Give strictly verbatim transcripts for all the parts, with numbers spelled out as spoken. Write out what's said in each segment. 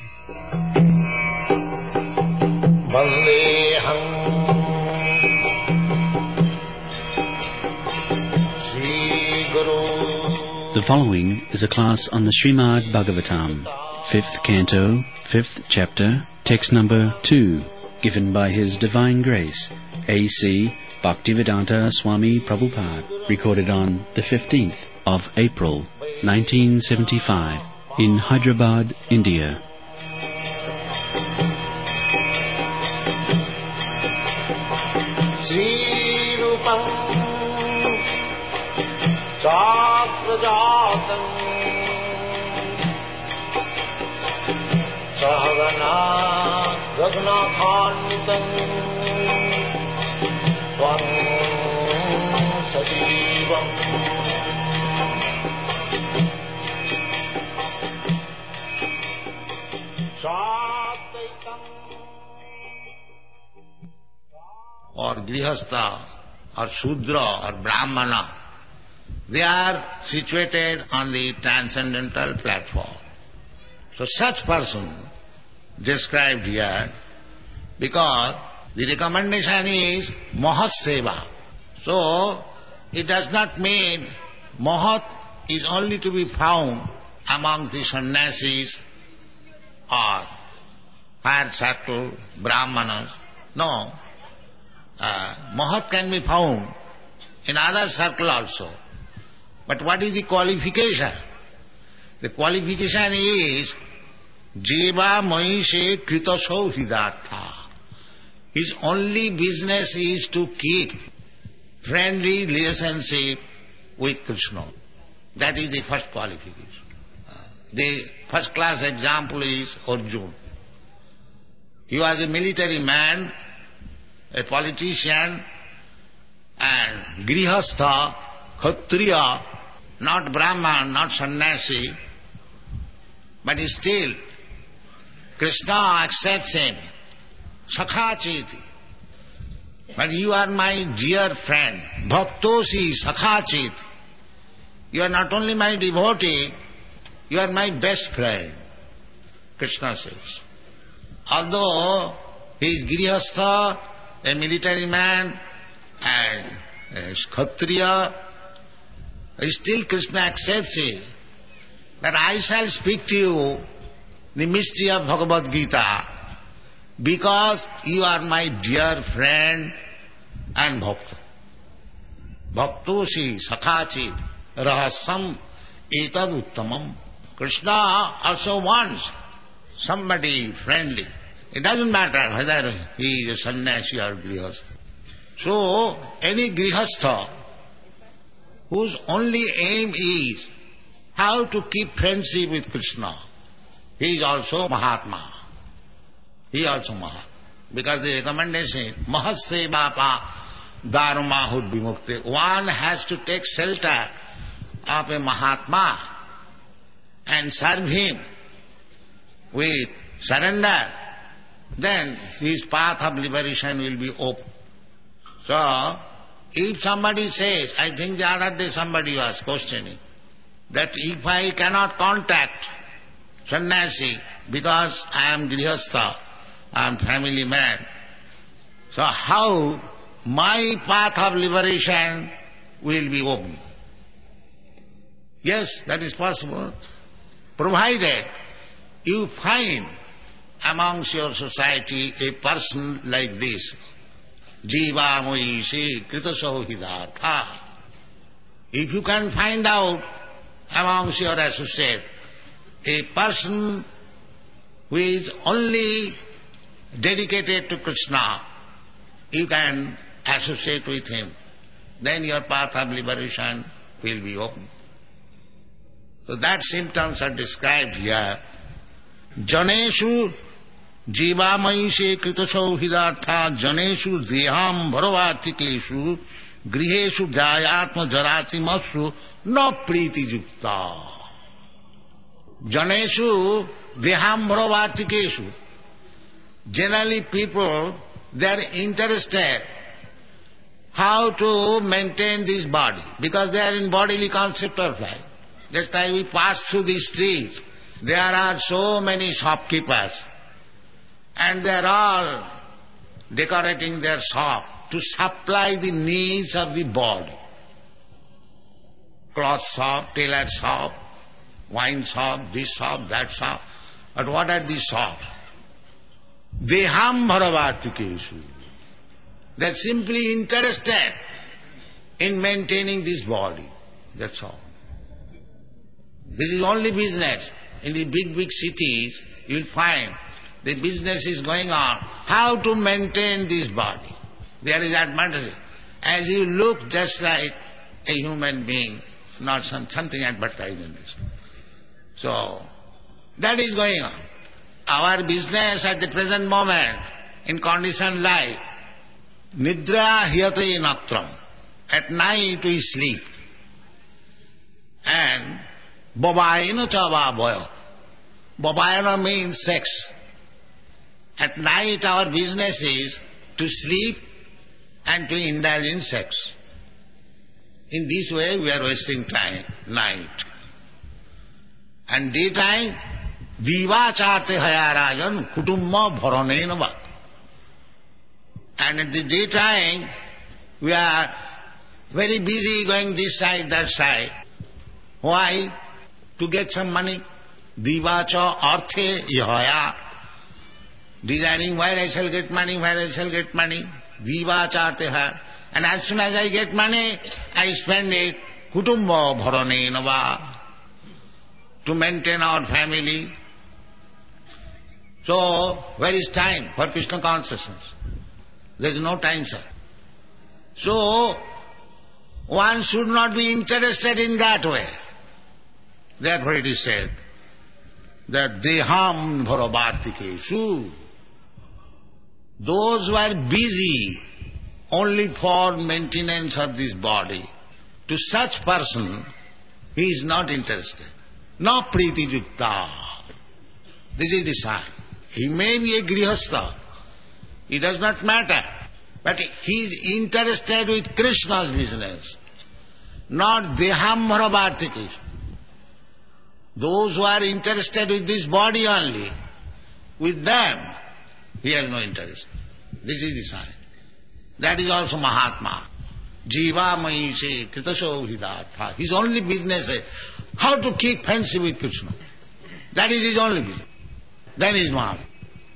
Vandeham Sri Guru. The following is a class on the Srimad Bhagavatam, fifth canto, fifth chapter, text number two, given by His Divine Grace, A C Bhaktivedanta Swami Prabhupada, recorded on the fifteenth of April, nineteen seventy-five, in Hyderabad, India. Sri Rupam Chakrajatam Sahagana Raghunathanvitam Tvam Sajivam Sataitam. Or Grihastha, or Shudra, or Brahmana, they are situated on the transcendental platform. So such person described here, because the recommendation is Mahat Seva. So it does not mean Mahat is only to be found among the sannyasis or higher circle, Brahmanas. No. Uh, Mahat can be found in other circle also. But what is the qualification? The qualification is Jeva Mahishe Kritasau Hidartha. His only business is to keep friendly relationship with Krishna. That is the first qualification. Uh, the first class example is Arjuna. He was a military man, a politician, and Grihastha, Kshatriya, not Brahman, not sannyasi, but still Krishna accepts him, Sakhachiti. But you are my dear friend, Bhaktosi Sakhachiti. You are not only my devotee, you are my best friend, Krishna says. Although he is Grihastha, a military man, and a Kshatriya, still Krishna accepts it, that I shall speak to you the mystery of Bhagavad Gita, because you are my dear friend and bhakta. Bhaktosi sakhachit rahasam etad uttamam. Krishna also wants somebody friendly. It doesn't matter whether he is a sannyasi or grihastha. So, any grihastha whose only aim is how to keep friendship with Krishna, he is also Mahatma. He is also Mahatma. Because the recommendation, Mahat Sevapa Dharmahud Vimukti. One has to take shelter of a Mahatma and serve him with surrender. Then his path of liberation will be open. So, if somebody says, I think the other day somebody was questioning, that if I cannot contact sannyasi because I am grihastha, I am family man, so how my path of liberation will be open? Yes, that is possible, provided you find amongst your society a person like this, Jiva Moishi Kritasaho Hidartha. If you can find out amongst your associates a person who is only dedicated to Krishna, you can associate with him, then your path of liberation will be open. So that symptoms are described here. Janeshu Jivamayishe Kritasau Hidartha Janeshu Deham Bharavartikeshu Griheshu Dhyayatma Jarati Masu No Priti Jukta. Janeshu Deham Bharavartikeshu. Generally people, they are interested how to maintain this body, because they are in bodily concept of life. That's why we pass through these streets. there are so many shopkeepers, and they are all decorating their shop to supply the needs of the body. Cloth shop, tailor shop, wine shop, this shop, that shop. But what are these shops? Deham bharavartikeshu. They are simply interested in maintaining this body. That's all. This is only business. In the big, big cities, you will find the business is going on. How to maintain this body? There is advantage. As you look just like a human being, not some, something advertised in this. So, that is going on. Our business at the present moment, in conditioned life, nidra hyate natram. At night we sleep. And babayana chava boyo. Babayana means sex. At night our business is to sleep and to indulge in sex. In this way we are wasting time, night. And daytime, vivacharte hayarajan kutumma bharanena va. And at the daytime, we are very busy going this side, that side. Why? To get some money. Divacha arthe yahaya. Designing where I shall get money, where I shall get money. Divacha arte haya. And as soon as I get money, I spend it. Kutumma bharanena va. To maintain our family. So, where is time for Krishna consciousness? There is no time, sir. So, one should not be interested in that way. Therefore it is said that deham bharavartikeshu. Those who are busy only for maintenance of this body, to such person, he is not interested. Na priti yukta. This is the sign. He may be a grihastha. It does not matter. But he is interested with Krishna's business, not deham bharavartikeshu. Those who are interested with this body only, with them, he has no interest. This is the sign. That is also Mahatma. Jiva maise kritasho hidartha. His only business is how to keep fancy with Krishna. That is his only business. That is Mahatma.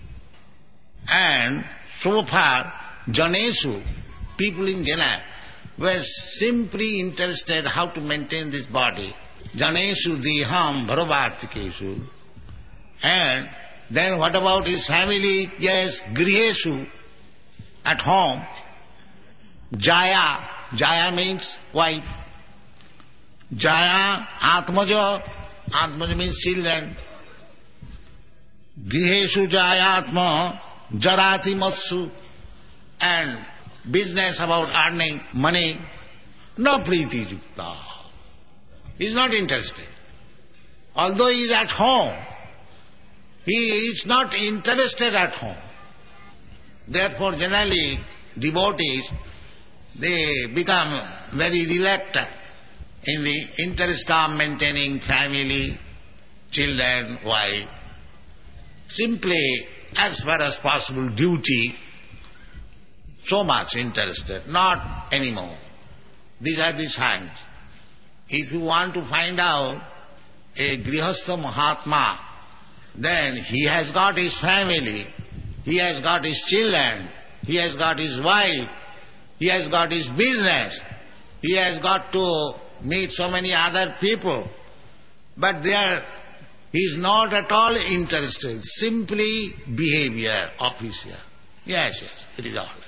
And so far, Janesu, people in Jana, were simply interested how to maintain this body. Janesu deham bharavartikeshu. And then what about his family? Yes, grihesu, at home. Jaya, Jaya means wife. Jaya, Atmaja, Atmaja means children. Grihesu Jaya Atma, Jarati Matsu. And business about earning money, no priti yukta. He is not interested. Although he is at home, he is not interested at home. Therefore, generally, devotees, they become very reluctant in the interest of maintaining family, children, wife. Simply, as far as possible, duty, so much interested, not anymore. These are the signs. If you want to find out a Grihastha Mahatma, then he has got his family, he has got his children, he has got his wife, he has got his business, he has got to meet so many other people, but they are, he is not at all interested, simply behavior, official. Yes, yes, it is all right.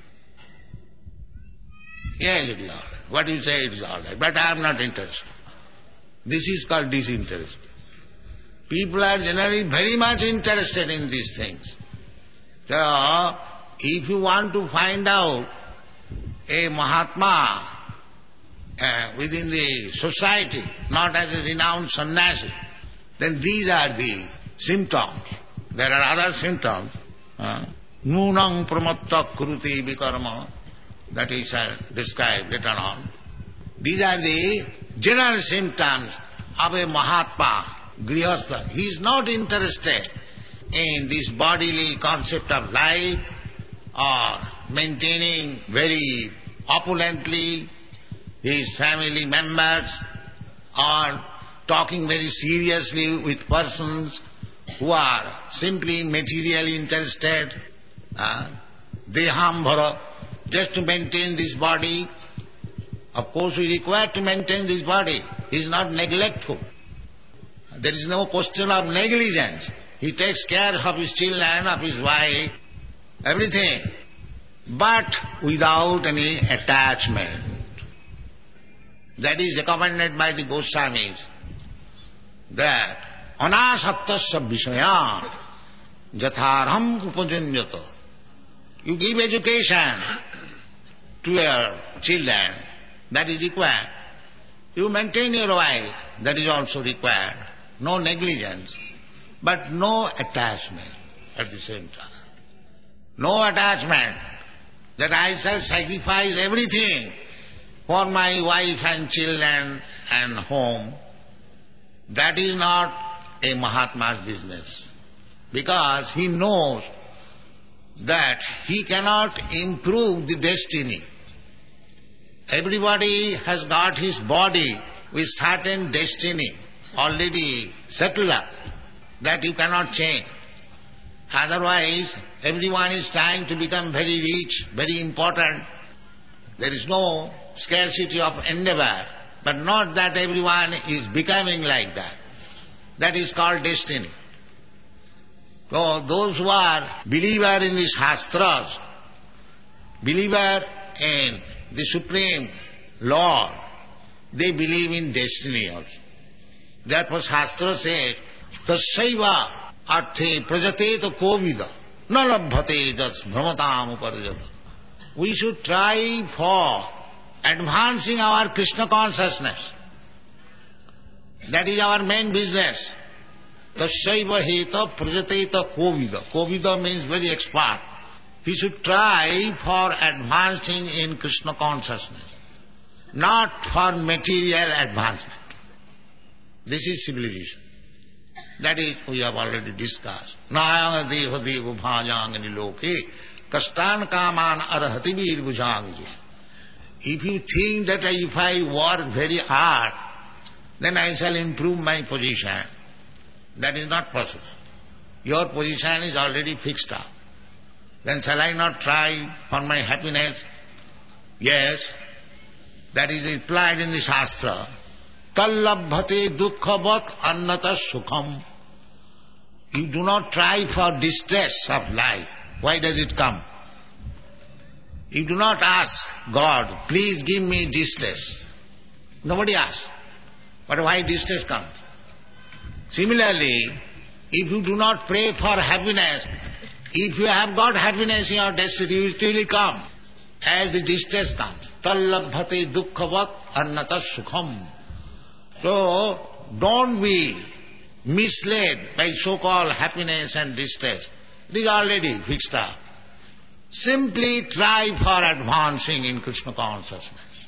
Yes, it is all right. What you say, it is all right. But I am not interested. This is called disinterest. People are generally very much interested in these things. So, if you want to find out a Mahatma uh, within the society, not as a renowned sannyasi, then these are the symptoms. There are other symptoms. Nunang pramatta kruti vikarma. That is uh, described later on. These are the general symptoms of a Mahatma grihastha. He is not interested in this bodily concept of life or maintaining very opulently his family members or talking very seriously with persons who are simply materially interested. Uh, Dehambhara, just to maintain this body. Of course we require to maintain this body. He is not neglectful. There is no question of negligence. He takes care of his children, of his wife, everything, but without any attachment. That is recommended by the Goswamis, that anasaktasya vishaya jatharham upajanyata. You give education to your children, that is required. You maintain your wife, that is also required. No negligence, but no attachment at the same time. No attachment that I shall sacrifice everything for my wife and children and home. That is not a Mahatma's business, because he knows that he cannot improve the destiny. Everybody has got his body with certain destiny already settled up, that you cannot change. Otherwise, everyone is trying to become very rich, very important. There is no scarcity of endeavor, but not that everyone is becoming like that. That is called destiny. So those who are believer in the Shastras, believer in the Supreme Lord, they believe in destiny also. Therefore Shastra says, Tasyaiva arthe prajateta kovida na labhate jas brahmatam uparjata. We should try for advancing our Krishna consciousness. That is our main business. Tasyaiva heta prajateta kovida. Kovida means very expert. He should try for advancing in Krishna consciousness, not for material advancement. This is civilization. That is, we have already discussed. Nayanga deha devo bhajangani loke kastan kaman arhati vir bhujangji. If you think that if I work very hard, then I shall improve my position, that is not possible. Your position is already fixed up. Then shall I not try for my happiness? Yes, that is implied in the Shastra. Tallabhate dukkhavat annata sukham. You do not try for distress of life. Why does it come? You do not ask God, please give me distress. Nobody asks. But why distress comes? Similarly, if you do not pray for happiness, if you have got happiness in your destiny, it will come as the distress comes. Tallabhate dukkhavat annata sukham. So, don't be misled by so-called happiness and distress. It is already fixed up. Simply try for advancing in Krishna consciousness.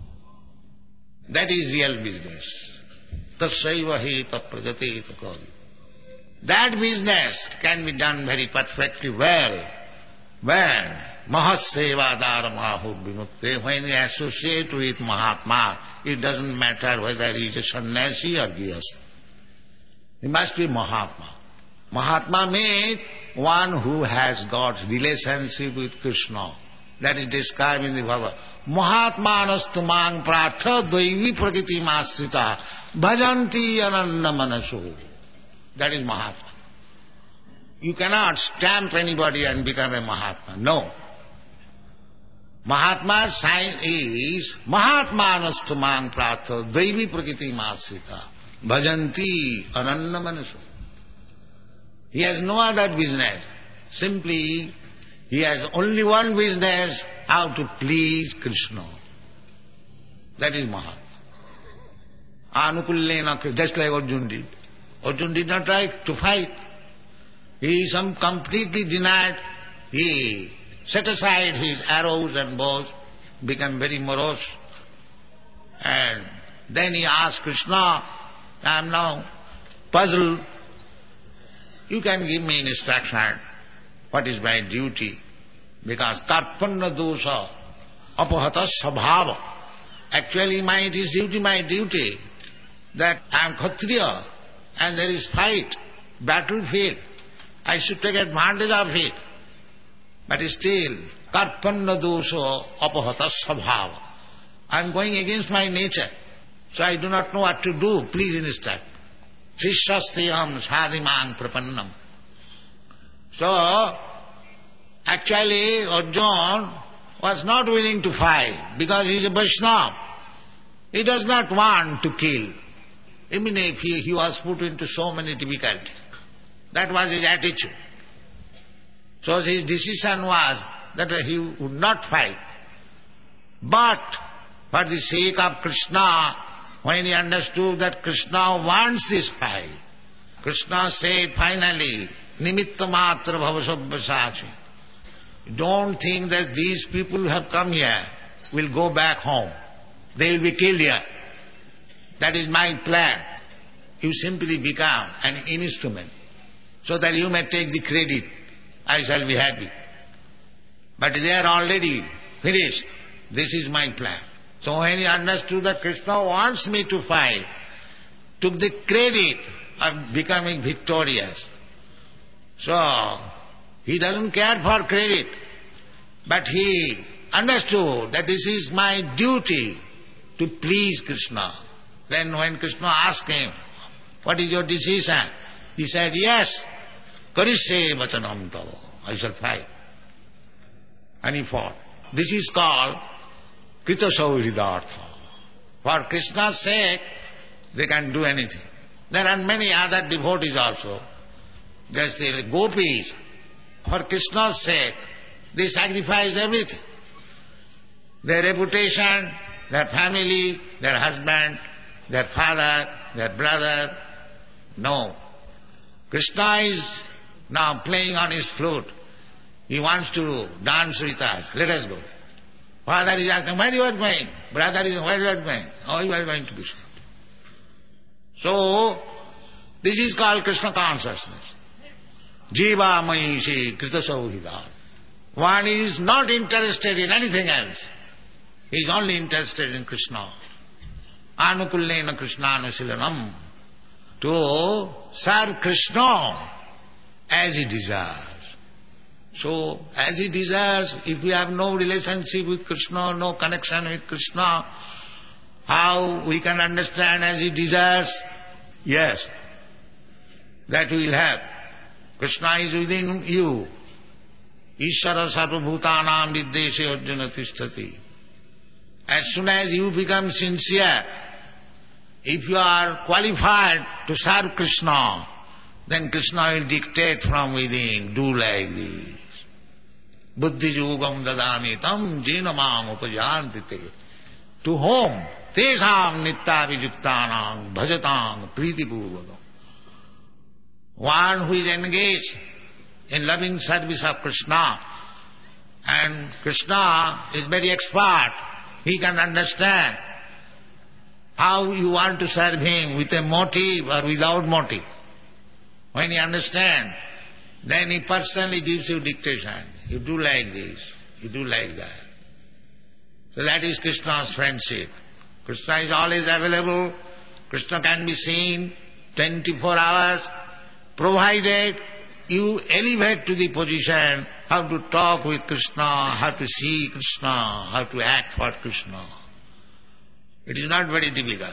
That is real business. Tasyaiva heta prajateta kavi. That business can be done very perfectly well when Mahasevadara Mahur Vinukte, when we associate with Mahatma, it doesn't matter whether he is a sannyasi or grihastha. He must be Mahatma. Mahatma means one who has got relationship with Krishna. That is described in the Bhagavad. Mahatmanastu mang pratha daivi prakriti masrita bhajanti ananda manaso. That is Mahatma. You cannot stamp anybody and become a Mahatma. No. Mahatma's sign is Mahatmanastu mang pratha daivi prakriti masrita bhajanti ananda manaso. He has no other business. Simply, he has only one business, how to please Krishna. That is Mahatma. Anukullena, just like Arjuna did. Arjuna did not try to fight. He some completely denied. He set aside his arrows and bows, became very morose. And then he asked Krishna, I am now puzzled. You can give me instruction, what is my duty? Because karpanna dosa apahata sabhava. Actually, my it is duty, my duty, that I am Kshatriya and there is fight, battlefield. I should take advantage of it. But still, karpanna dosa apahata sabhava. I am going against my nature. So I do not know what to do. Please instruct. Shishyastiham sadhimang prapannam. So, actually, Arjuna was not willing to fight because he is a Vaishnava. He does not want to kill. Even if he, he was put into so many difficulties. That was his attitude. So his decision was that he would not fight. But for the sake of Krishna, when he understood that Krishna wants this fight, Krishna said finally, Nimitta matra bhavasabhasachi. Don't think that these people who have come here will go back home. They will be killed here. That is my plan. You simply become an instrument so that you may take the credit. I shall be happy. But they are already finished. This is my plan. So when he understood that Krishna wants me to fight, took the credit of becoming victorious. So, he doesn't care for credit, but he understood that this is my duty to please Krishna. Then when Krishna asked him, what is your decision? He said, yes, karishe vachanam tava, I shall fight. And he fought. This is called Krita Sauhridartha. For Krishna's sake, they can do anything. There are many other devotees also. Just the gopis, for Krishna's sake, they sacrifice everything. Their reputation, their family, their husband, their father, their brother. No. Krishna is now playing on his flute. He wants to dance with us. Let us go. Father is asking, where you are going? Brother is, where you are going? Oh, you are going to Krishna. So, this is called Krishna consciousness. Jiva Mayishi Krita Sauhridar. One is not interested in anything else. He is only interested in Krishna. Anukullena Krishnanasilanam. To serve Krishna as he desires. So, as he desires, if we have no relationship with Krishna, no connection with Krishna, how we can understand as he desires? Yes, that we will have. Krishna is within you. Ishvara sarvabhutanam viddeshe arjuna tishtati. As soon as you become sincere, if you are qualified to serve Krishna, then Krishna will dictate from within, do like this. Buddhi yogam dadami tam jena mam upajanti te. To whom? Tesam nitta vijuktanam bhajatam pritipurvakam. One who is engaged in loving service of Krishna, and Krishna is very expert, he can understand how you want to serve him, with a motive or without motive. When he understands, then he personally gives you dictation. You do like this, you do like that. So that is Krishna's friendship. Krishna is always available. Krishna can be seen twenty-four hours, provided you elevate to the position how to talk with Krishna, how to see Krishna, how to act for Krishna. It is not very difficult.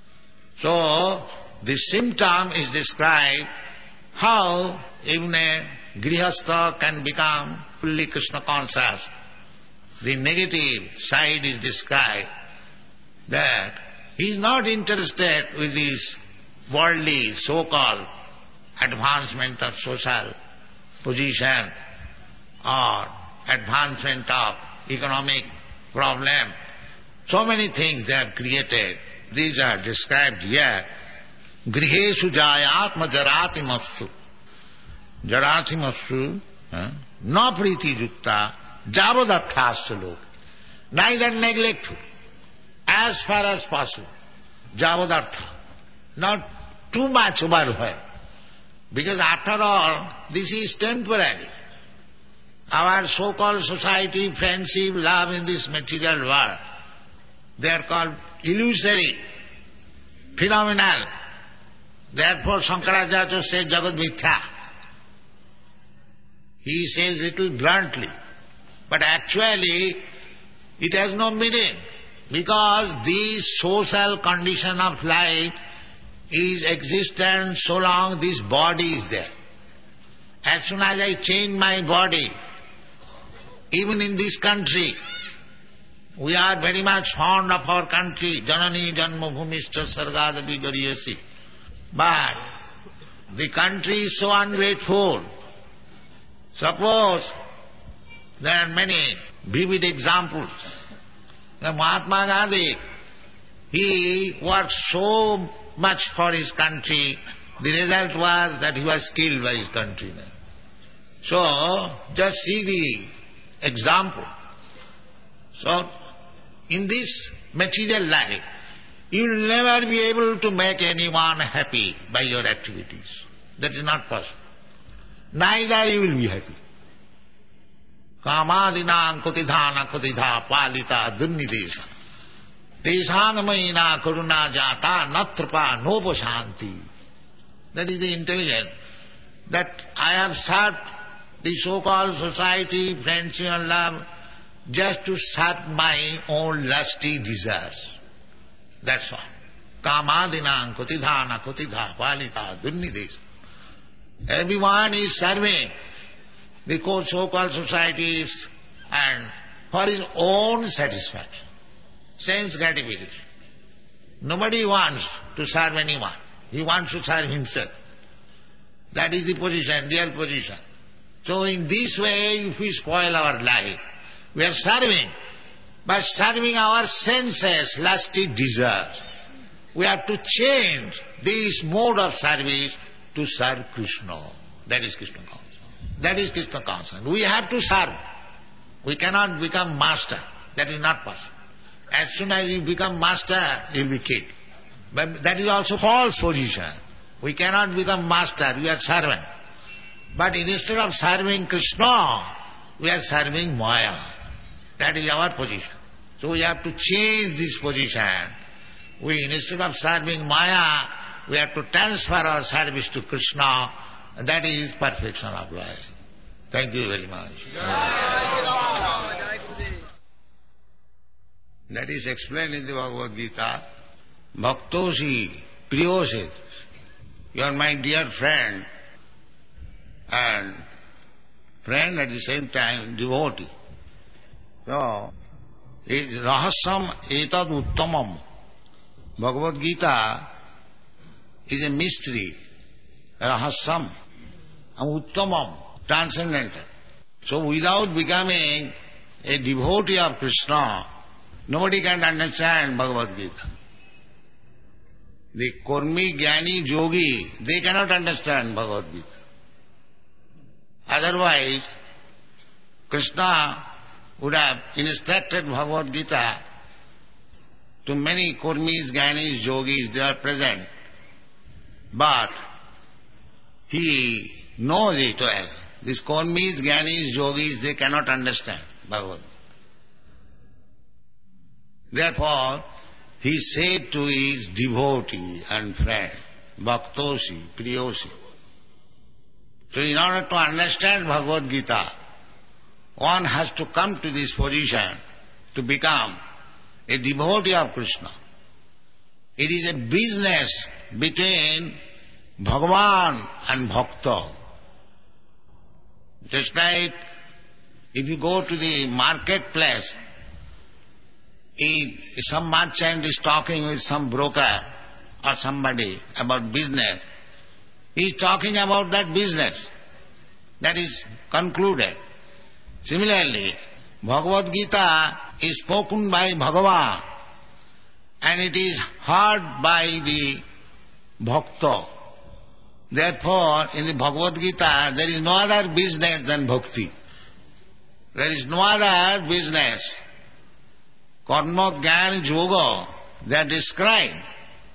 So, this symptom is described how even a grihastha can become fully Krishna conscious. The negative side is described that he is not interested with this worldly so-called advancement of social position or advancement of economic problem. So many things they have created. These are described here. Griheshu jayatma jarati mastu. Jarati mastu. Na priti yukta. Javadarthasya lok. Neither neglectful. As far as possible. Javadartha. Not too much overwhelmed. Because after all, this is temporary. Our so-called society, friendship, love in this material world, they are called illusory, phenomenal. Therefore Shankaracharya says Jagat Mithya. He says little bluntly, but actually it has no meaning, because this social condition of life is existent so long this body is there. As soon as I change my body, even in this country, we are very much fond of our country, Janani Janma Bhumishta Sargadapi Gariyasi. But the country is so ungrateful. Suppose there are many vivid examples. The Mahatma Gandhi, he worked so much for his country, the result was that he was killed by his countrymen. So, just see the example. So, in this material life, you will never be able to make anyone happy by your activities. That is not possible. Neither you will be happy. Kamadinam kutidhana kutidha palita dunnidesha deshangamayina karuna jata natrapa nopashanti. That is the intelligence. That I have served the so-called society, friendship and love, just to serve my own lusty desires. That's all. Kamadinam kutidhana kutidha palita dunnidesha. Everyone is serving the so-called societies and for his own satisfaction, sense gratification. Nobody wants to serve anyone. He wants to serve himself. That is the position, real position. So in this way, if we spoil our life, we are serving, but serving our senses, lusty desires. We have to change this mode of service to serve Krishna. That is Krishna consciousness. That is Krishna consciousness. We have to serve. We cannot become master. That is not possible. As soon as you become master, you will be killed. But that is also false position. We cannot become master, we are servant. But instead of serving Krishna, we are serving Maya. That is our position. So we have to change this position. We, instead of serving Maya, we have to transfer our service to Krishna. That is perfection of life. Thank you very much. That is explained in the Bhagavad Gita. Bhaktosi, Priyosi, you are my dear friend, and friend at the same time devotee. So, Rahasyam etad uttamam. Bhagavad Gita is a mystery, Rahasyam, uttamam, transcendental. So without becoming a devotee of Krishna, nobody can understand Bhagavad Gita. The Kurmi, Jnani, Yogi, they cannot understand Bhagavad Gita. Otherwise, Krishna would have instructed Bhagavad Gita to many Kurmis, Jnanis, Yogis, they are present. But he knows it well. These Kurmis, Jnanis, Yogis, they cannot understand Bhagavad Gita. Therefore, he said to his devotee and friend, Bhaktosi, Priyosi. So in order to understand Bhagavad Gita, one has to come to this position to become a devotee of Krishna. It is a business between Bhagavan and Bhakta. Just like if you go to the marketplace, if some merchant is talking with some broker or somebody about business, he is talking about that business. That is concluded. Similarly, Bhagavad Gita is spoken by Bhagavan and it is heard by the Bhakta. Therefore, in the Bhagavad Gita, there is no other business than bhakti. There is no other business. Karma, Jnana, Yoga, they are described.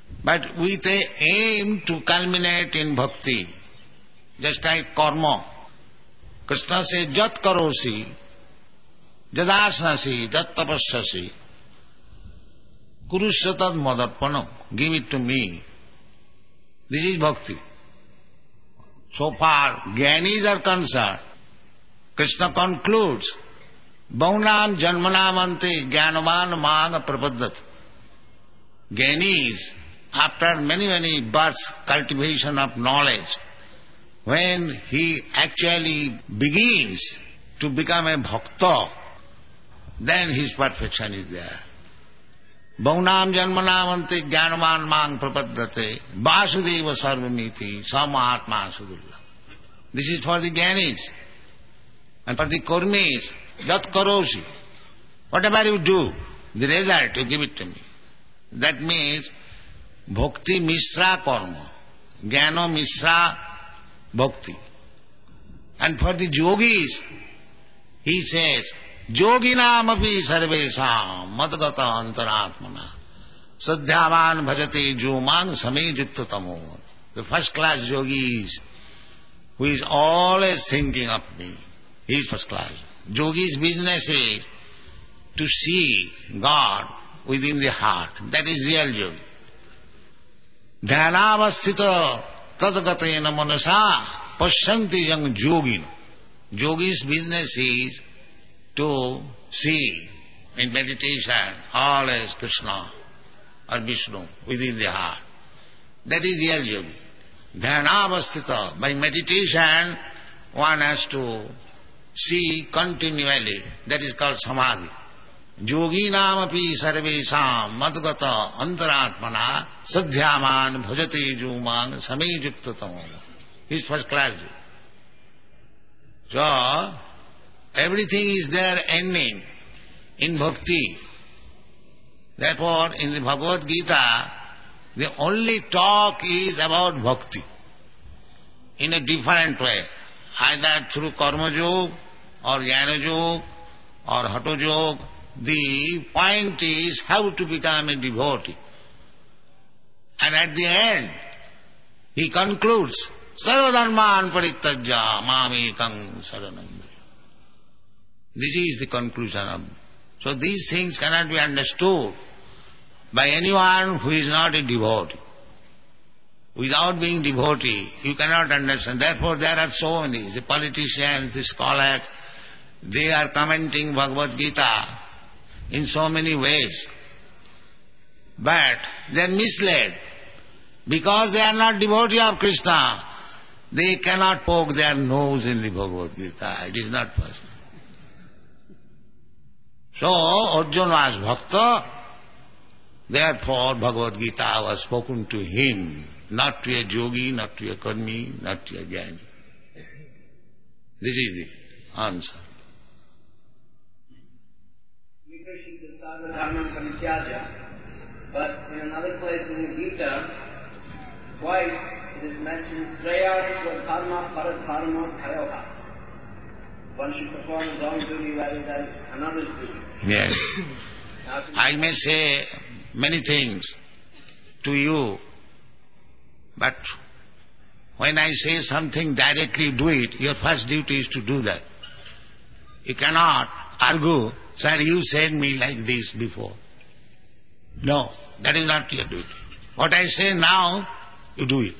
but with a aim to culminate in bhakti. Just like karma. Krishna says, Jat karosi, jadasnasi, jat tapasyasi, kurusyatad madarpanam. Give it to me. This is bhakti. So far, Jnanis are concerned. Krishna concludes, Baunam janmanamante jnanavan maga prapaddati. Jnanis, after many, many births, cultivation of knowledge, when he actually begins to become a bhakta, then his perfection is there. Baunam janmanamante jnanavan mang prapaddate vasudeva sarvamiti samahatma sudulla. This is for the Jnanis. And for the Kurmis, jat karosi. Whatever you do, the result, you give it to me. That means bhakti misra karma, jnana misra bhakti. And for the yogis, he says, yoginam api sarvesam madgata antaratmana sadhyavan bhajate jomang same juktatamo. The first class yogis, who is always thinking of me, he is first class. Yogi's business is to see God within the heart. That is real yogi. Dhyanavasthita tadgatena manasa pashyanti yang yogina. Yogi's business is to see in meditation always Krishna or Vishnu within the heart. That is real yogi. Dhyanavasthita. By meditation one has to see continually. That is called samadhi. Yoginam api sarvesam madgata antaratmana sadhyaman bhajate jumang same juktatam. He is first class. So, everything is there ending in bhakti. Therefore, in the Bhagavad Gita, the only talk is about bhakti in a different way, either through karma yoga or jnana yoga or hatha yoga. The point is how to become a devotee. And at the end, he concludes, sarvadharman parityajya mamekam saranam. This is the conclusion of. So these things cannot be understood by anyone who is not a devotee. Without being devotee, you cannot understand. Therefore there are so many, the politicians, the scholars, they are commenting Bhagavad Gita in so many ways. But they are misled. Because they are not devotee of Krishna, they cannot poke their nose in the Bhagavad Gita. It is not possible. So, Arjuna was bhakta, therefore Bhagavad Gita was spoken to him, not to a yogi, not to a karmi, not to a jnani. This is the answer. But in another place in the Gita, twice it is mentioned, Sreya Swadharma Paradharma Kayoha. One should perform his own duty rather than another's duty. Yes. I may say many things to you, but when I say something directly, do it. Your first duty is to do that. You cannot argue, sir, you said me like this before. No, that is not your duty. What I say now, you do it.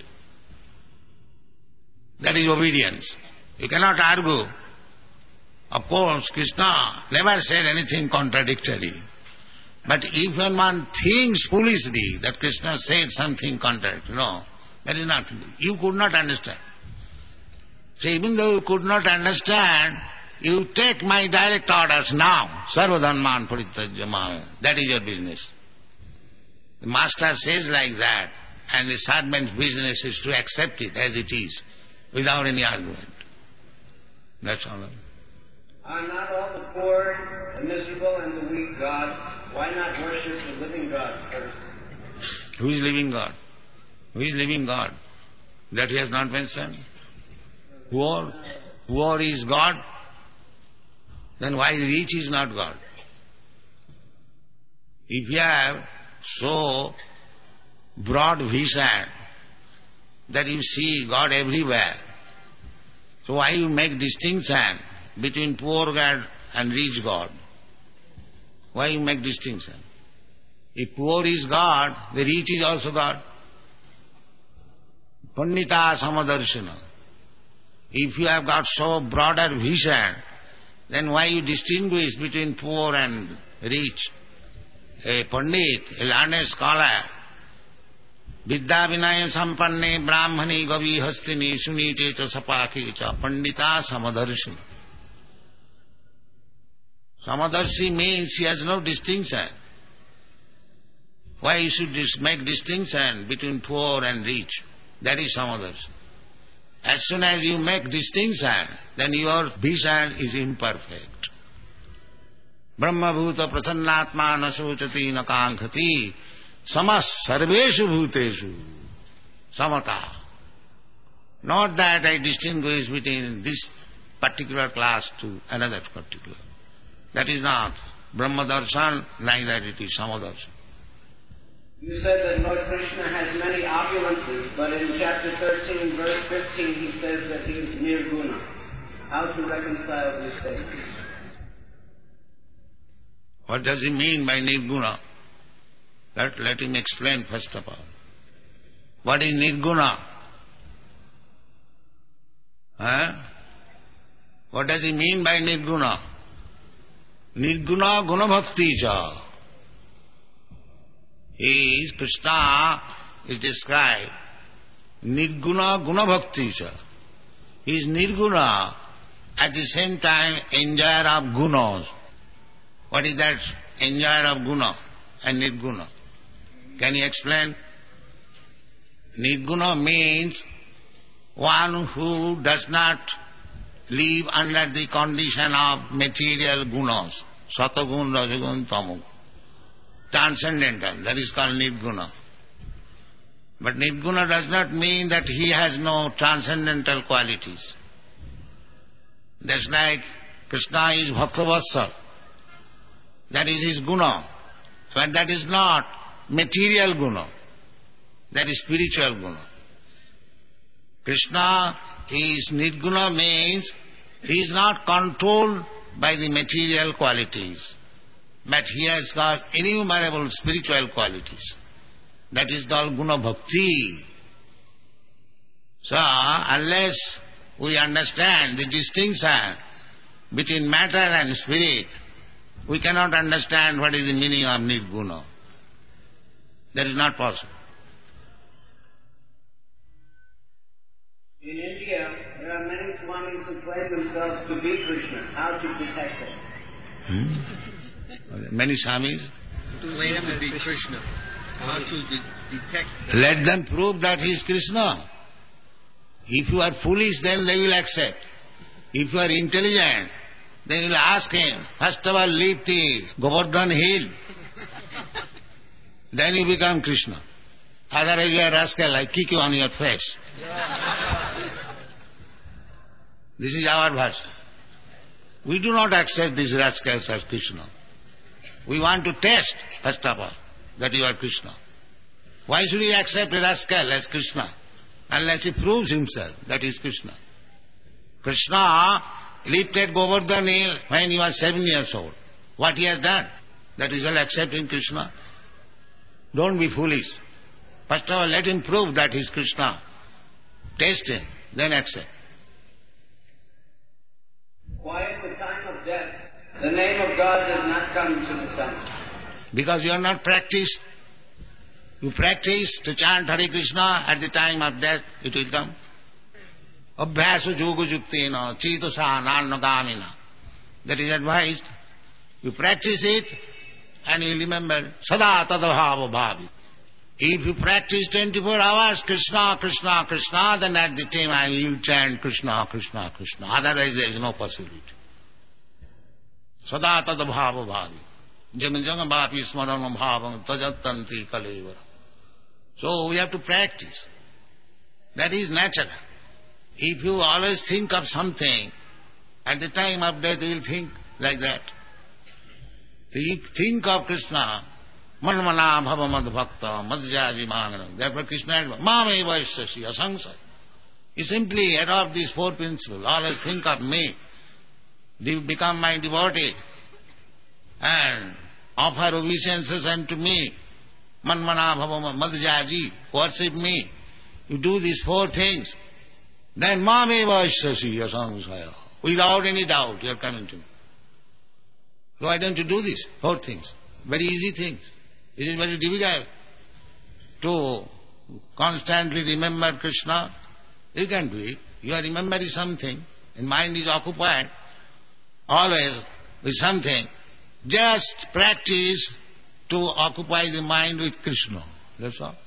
That is obedience. You cannot argue. Of course, Krishna never said anything contradictory. But if one thinks foolishly that Krishna said something contradictory, no, that is not. You could not understand. So even though you could not understand, you take my direct orders now. Sarvadharman parityajya. That is your business. The master says like that, and the servant's business is to accept it as it is, without any argument. That's all. Are not all the poor, the miserable, and the weak God? Why not worship the living God first? Who is living God? Who is living God? That he has not mentioned. Who are, who are is God? Then why rich is not God? If you have so broad vision that you see God everywhere. So why you make distinction between poor God and rich God? Why you make distinction? If poor is God, the rich is also God. Pandita samadarshana. If you have got so broader vision, then why you distinguish between poor and rich? A pandit, a learned scholar, vidya vinaya sampanne brahmani gavi hastini sunite cha sapake cha pandita samadarshana. Samadarshi means he has no distinction. Why you should make distinction between poor and rich? That is samadarshana. As soon as you make distinction, then your vision is imperfect. Brahma bhuta prasannatma na sochati na kankhati samas sarveshu bhuteshu samata. Not that I distinguish between this particular class to another particular. That is not Brahma darshan, neither it is Samadarshan. You said that Lord Krishna has many opulences, but in chapter thirteen, verse fifteen, he says that he is nirguna. How to reconcile these statements? What does he mean by nirguna? Let, let him explain first of all. What is nirguna? Huh? What does he mean by nirguna? Nirguna guna bhakti cha. He is, Krishna is described, nirguna guna bhakti cha. He is nirguna, at the same time enjoyer of gunas. What is that enjoyer of guna and nirguna? Can you explain? Nirguna means one who does not live under the condition of material gunas, satagun, rajagun, tamogun. Transcendental, that is called nirguna. But nirguna does not mean that he has no transcendental qualities. That's like Krishna is Bhaktavatsal. That is his guna. But that is not material guna. That is spiritual guna. Krishna is nirguna means he is not controlled by the material qualities. But he has got innumerable spiritual qualities. That is called guna bhakti. So, unless we understand the distinction between matter and spirit, we cannot understand what is the meaning of nirguna. That is not possible. In India, there are many Swamis who claim themselves to be Krishna. How to detect them? Hmm? Many Swamis claim to be Krishna. How to de- detect that? Let them prove that he is Krishna. If you are foolish, then they will accept. If you are intelligent, then you will ask him, first of all leave the Govardhan hill. Then you become Krishna. Otherwise you are rascal, I kick you on your face. This is our version. We do not accept these rascals as Krishna. We want to test, first of all, that you are Krishna. Why should we accept a rascal as Krishna? Unless he proves himself that he is Krishna. Krishna lifted Govardhan hill when he was seven years old. What he has done? That is all accepting Krishna. Don't be foolish. First of all, let him prove that he is Krishna. Taste him, then accept. Why at the time of death, the name of God does not come to the tongue? Because you are not practiced. You practice to chant Hare Krishna, at the time of death it will come. Abhyasa yoga juktena chitasa nanagamina. That is advised. You practice it and you remember sada tadabhava bhavi. If you practice twenty-four hours Krishna, Krishna, Krishna, then at the time you will chant Krishna, Krishna, Krishna. Otherwise there is no possibility. Sada tadabhava bhavi. Janga janga bhapi smarana bhavam tajattanti kalevara. So we have to practice. That is natural. If you always think of something, at the time of death you will think like that. If you think of Krishna, Manmana bhava mad bhakta madhyaji manana. Therefore Krishna advised, Mame vaishyasi asangsaya. You simply adopt these four principles. Always think of me. You become my devotee and offer obeisances unto me. Manmana bhava madhyaji. Worship me. You do these four things. Then mame vaishyasi asangsaya. Without any doubt you are coming to me. Why don't you do this? Four things. Very easy things. It is very difficult to constantly remember Krishna. You can do it. You are remembering something, and mind is occupied always with something. Just practice to occupy the mind with Krishna. That's all.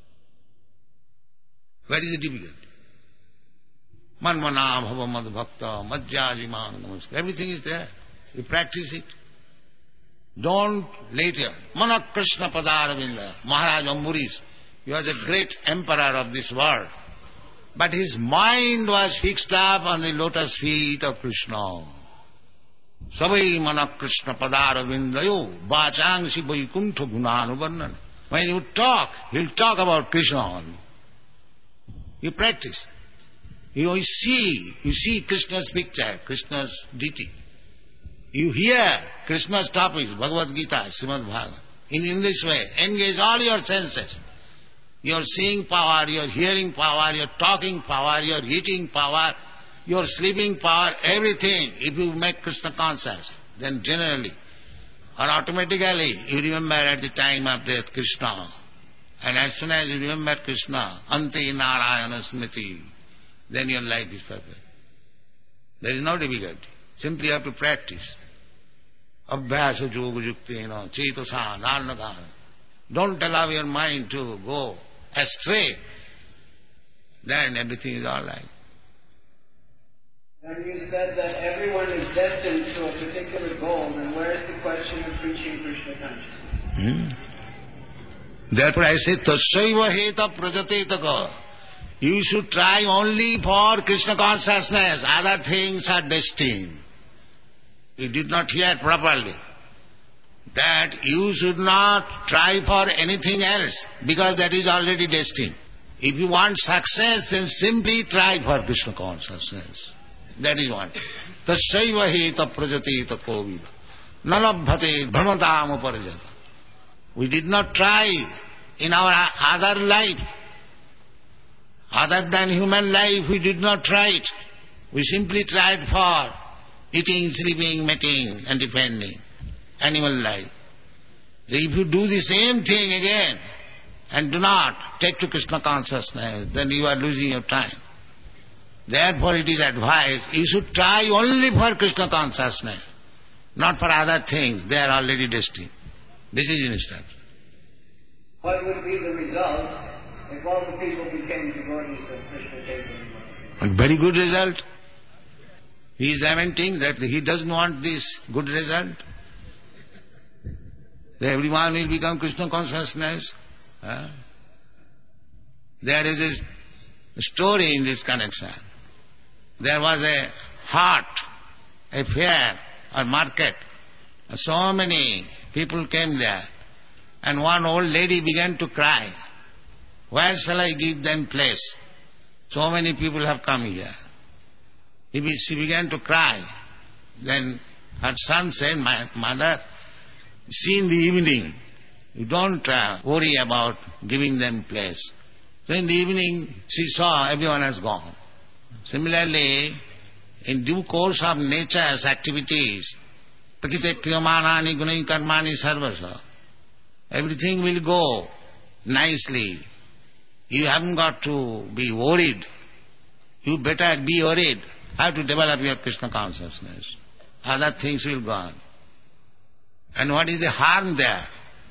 What is the difficulty? Manmana bhava mad bhakta madhyajiman namaskar. Everything is there. You practice it. Don't later. Mana Krishna Padaravinda. Maharaj Amburis. He was a great emperor of this world. But his mind was fixed up on the lotus feet of Krishna. Savai mana Krishna Padaravindayo vachangsi vaikuntha gunanuvarnana. When you talk, he'll talk about Krishna only. You practice. You see, you see Krishna's picture, Krishna's deity. You hear Krishna's topics, Bhagavad Gita, Srimad Bhagavatam. In, in this way, engage all your senses. Your seeing power, your hearing power, your talking power, your eating power, your sleeping power, everything. If you make Krishna conscious, then generally or automatically you remember at the time of death Krishna. And as soon as you remember Krishna, Ante Narayana Smriti, then your life is perfect. There is no difficulty. Simply you have to practice. Abhyasa yoga yuktena cetasa narnagana. Don't allow your mind to go astray. Then everything is all right. And you said that everyone is destined to a particular goal, then where is the question of preaching Krishna consciousness? Hmm. Therefore I say, Tasyaiva heta prajatetaka. You should try only for Krishna consciousness. Other things are destined. You did not hear properly. That you should not try for anything else, because that is already destined. If you want success, then simply try for Krishna consciousness. That is one. Tasyaiva heta prajateta kovida. Nalabhate bhamatam uparjata. We did not try in our other life. Other than human life, we did not try it. We simply tried for eating, sleeping, mating and defending animal life. If you do the same thing again and do not take to Krishna consciousness, then you are losing your time. Therefore it is advised, you should try only for Krishna consciousness, not for other things. They are already destined. This is instruction. What would be the result if all the people became devotees of Krishna Chaitanya? A very good result. He is lamenting that he doesn't want this good result. That everyone will become Krishna consciousness. Huh? There is a story in this connection. There was a hart, a fair or market. So many people came there. And one old lady began to cry. Where shall I give them place? So many people have come here. She began to cry. Then her son said, my mother, see in the evening, you don't uh, worry about giving them place. So in the evening, she saw everyone has gone. Similarly, in due course of nature's activities, prakite kriyamanani gunai karmani sarvasa, everything will go nicely. You haven't got to be worried. You better be worried. How to develop your Krishna consciousness. Other things will go on. And what is the harm there?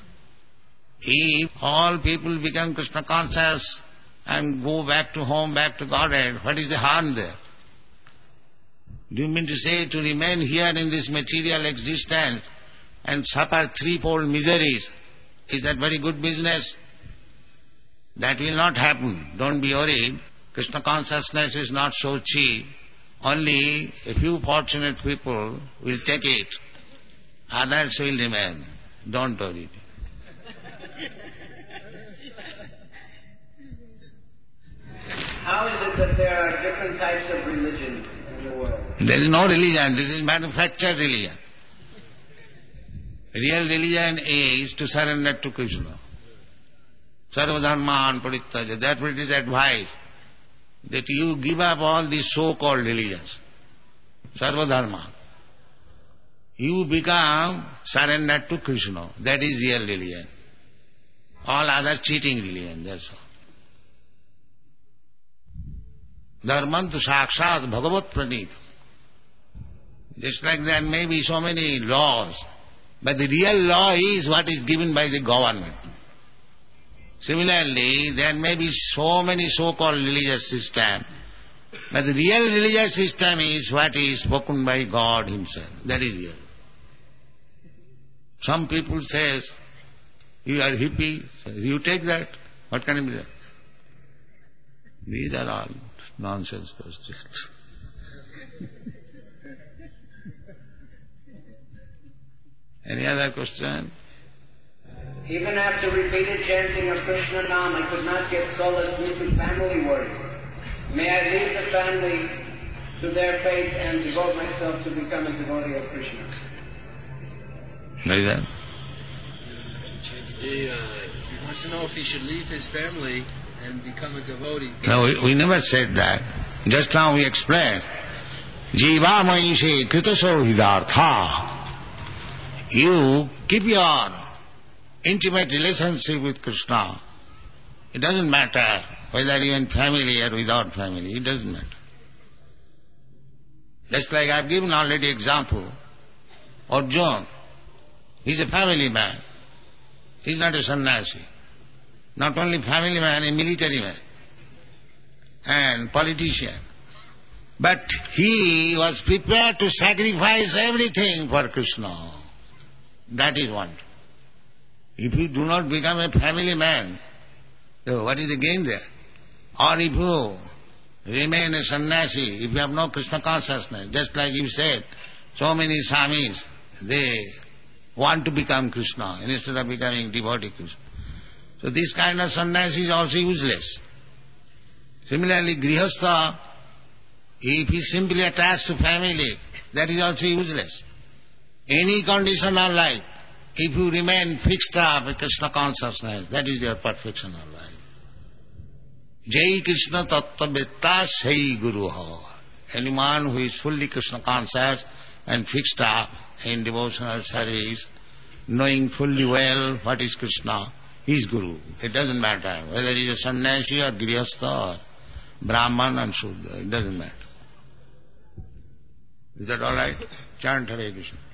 If all people become Krishna conscious and go back to home, back to Godhead, what is the harm there? Do you mean to say to remain here in this material existence and suffer threefold miseries? Is that very good business? That will not happen. Don't be worried. Krishna consciousness is not so cheap. Only a few fortunate people will take it. Others will remain. Don't worry. How is it that there are different types of religions in the world? There is no religion, this is manufactured religion. Real religion is to surrender to Krishna. Sarvadharman parityaja. Therefore it is advised that you give up all these so-called religions. Sarvadharma. You become surrendered to Krishna. That is real religion. All other cheating religion, that's all. Dharmantu sakshat bhagavat pranit. Just like there may be so many laws, but the real law is what is given by the government. Similarly, there may be so many so-called religious systems, but the real religious system is what is spoken by God Himself. That is real. Some people say, you are hippie, you take that. What can it be? These are all nonsense questions. Any other question? Even after repeated chanting of Krishna Nam, I could not get solace due to family worries. May I leave the family to their fate and devote myself to become a devotee of Krishna? Like that? He, uh, he wants to know if he should leave his family and become a devotee. No, we, we never said that. Just now we explained. Jiva Maishe Kritaso Hidartha. You keep your intimate relationship with Krishna. It doesn't matter whether you are in family or without family. It doesn't matter. Just like I've given already example. Arjuna, he's a family man. He's not a sannyasi. Not only family man, a military man and politician. But he was prepared to sacrifice everything for Krishna. That is one. If you do not become a family man, so what is the gain there? Or if you remain a sannyasi, if you have no Krishna consciousness, just like you said, so many swamis, they want to become Krishna instead of becoming devotee Krishna. So this kind of sannyasi is also useless. Similarly, grihastha, if he is simply attached to family, that is also useless. Any condition of life, if you remain fixed up with Krishna consciousness, that is your perfection of life. Jai Krishna tattvavitta sai guruha. Any man who is fully Krishna conscious and fixed up in devotional service, knowing fully well what is Krishna, he is Guru. It doesn't matter whether he is a sannyasi or grihastha or Brahman and Shudra, it doesn't matter. Is that all right? Chant Hare Krishna.